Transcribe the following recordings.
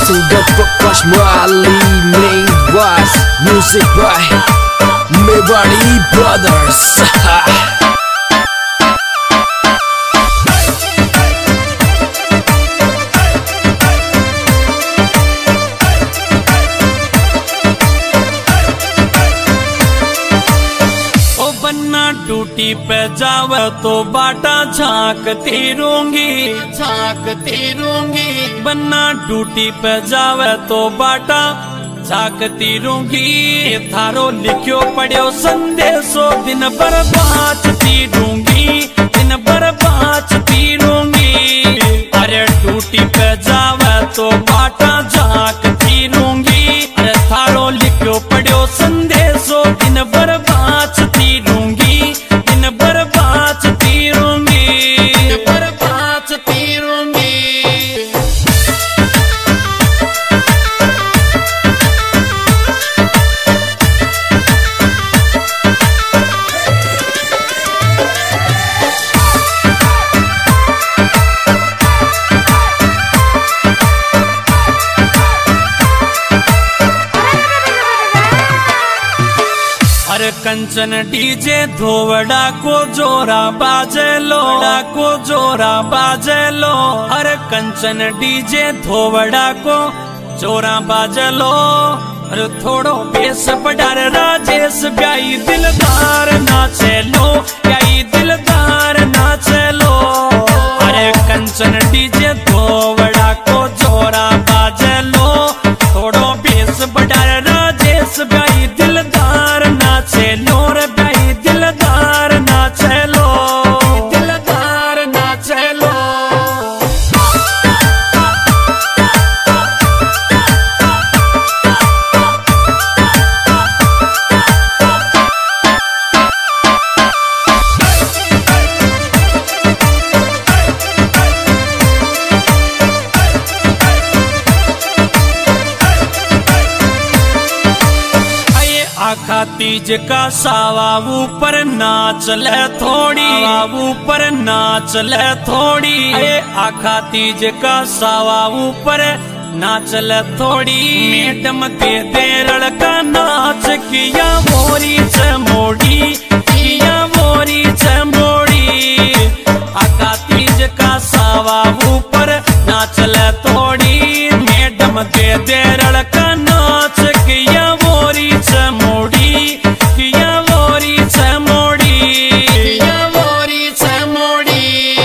Singer Prakash Mali made was music by Mewari Brothers. Duty पे जावे तो बाटा झांकती रहूंगी बन्ना ड्यूटी पे जावे तो बाटा झांकती रहूंगी। थारो लिखियो पढ़ियो संदेशो दिन भर बाँचती रहूंगी, दिन भर बाँचती रहूंगी। अरे ड्यूटी पे जावे तो बाटा झांकती रहूंगी। अरे थारो लिखियो पढ़ियो संदेशो दिन भर बाँचती रहूंगी, दिन भर बाँचती रहूंगी, दिन भर बाँचती रहूंगी। अरे कंचन डीजे धोवड़ा को जोरा बाजे लो, अरे कंचन डीजे धोवड़ा को जोरा बाजे लो। अरे थोड़ो बेस बढ़ार राजेश ब्याई दिलदार नाचे लो, ब्याई दिलदार नाचे लो। अरे कंचन डीजे धोवड़ा को जोरा बाजे लो, थोड़ो बेस बढ़ार राजेश ब्याई दिलदार नाचे लो रे ब्याई दिलदार नाचे लो, दिलदार नाचे लो। आखा तीज का सावा ऊपर नाच ले थोड़ी, ऊपर नाच ले थोड़ी। आखा तीज का सावा ऊपर नाच ले थोड़ी। मैडम दे दे लड़का नाच किया मोरी चमोड़ी, किया मोरी चमोड़ी। आखा तीज का सावा ऊपर नाच ले थोड़ी। मैडम दे दे लड़का नाच किया मोरी चमोड़ी, किया मोरी चमोड़ी, किया मोरी चमोड़ी।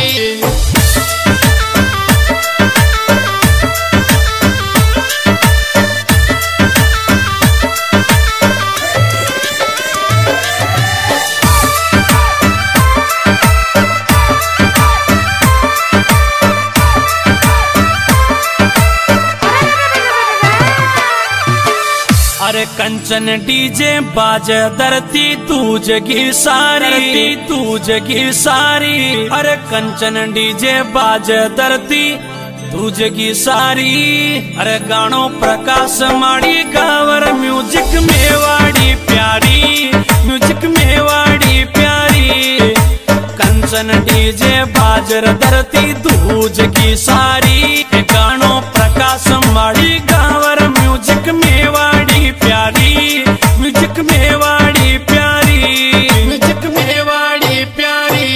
अरे कंचन डीजे बाजे धरती तू जगी सारी, तू जगी सारी। अरे कंचन डीजे बाजे धरती तू जगी सारी। अरे गानो प्रकाश माड़ी गावर म्यूजिक मेवाड़ी प्यारी, म्यूजिक मेवाड़ी प्यारी। कंचन डीजे बाजर धरती तू जगी सारी। गानो प्रकाश माड़ी गावर म्यूजिक मेवाड़ी प्यारी, म्यूजिक मेवाड़ी प्यारी, म्यूजिक मेवाड़ी प्यारी।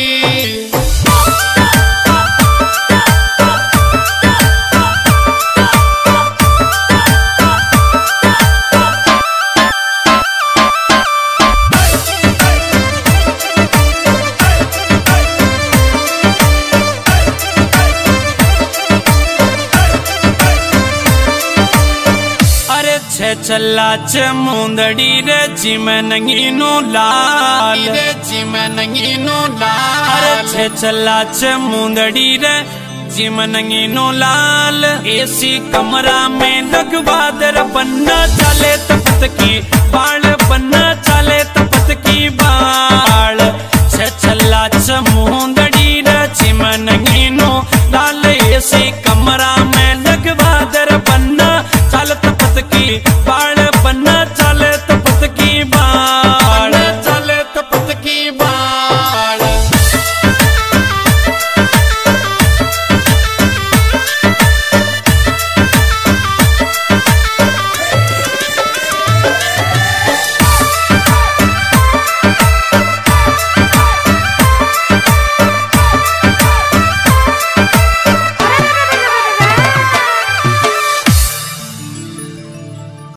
चला चमुंदड़ी रे चिमनंगीनो लाल, चिमनंगीनो लाल। अरे चला चमुंदड़ी रे चिमनंगीनो लाल। एसी कमरा में लगवा दर बन्ना चले तपत की बाल, बन्ना चले तपत की बाल। चला चमुंद